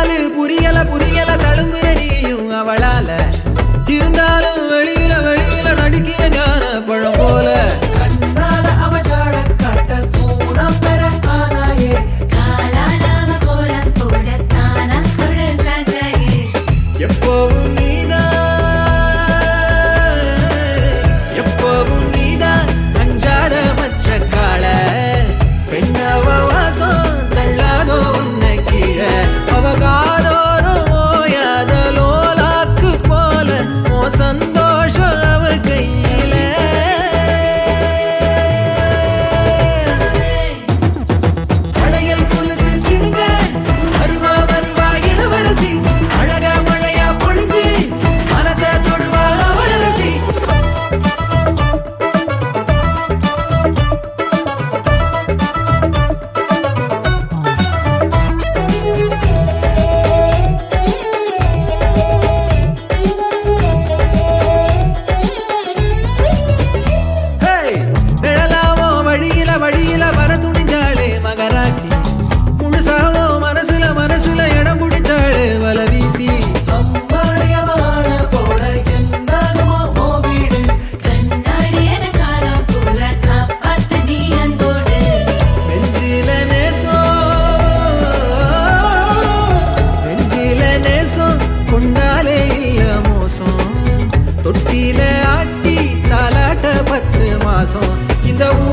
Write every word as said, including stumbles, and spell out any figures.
காதலு புரியல புரியல தழும்புற நீயும் அவளால இருந்தாலும் வெளியில வெளியில நடிக்கிற ஞான பழம் போல கண்ணால அவஜாட காட்ட கூடம் பெற ஆனாயே காலாலாவ கோலம் போடத்தானா கொட சஜாயே எப்பவும் நீதான் எப்பவும் நீதான் அஞ்சாத மச்ச கால பெண்ணவ வாசம் தள்ளாதோ உன்னை கீழே அவகாதோறும் ஓயாத லோலாக்கு போல ஓ சந்தோஷம் அவ கையில பழையல் புலசு சிறுங்க வருவா வருவா இளவரசி அழக மழையா பொழிஞ்சு மனச தொடுவா அவளரசி நிழலாவோ வழியில வழியில வர துணிஞ்சாளே மகராசி முழுசாவோ மனசுல மனசுல இடம் பிடிச்சாளே வல வீசி அம்மாடியமான போல என்னாலுமோ ஓ வீடு கண்ணாடியன காலம் போல காப்பாத்து நீ அன்போடு நெஞ்சில நேசம் நெஞ்சில நேசம் கொண்டாலே இல்ல மோசம் தொட்டில ஆட்டி தாலாட்ட பத்து மாசம் இந்த